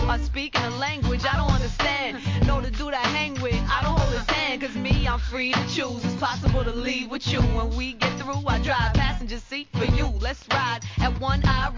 are speaking a language I don't understand. Know the dude I hang with, I don't hold his hand. Cause me, I'm free to choose. It's possible to leave with you. When we get through, I drive passenger seat for you. Let's ride at one eye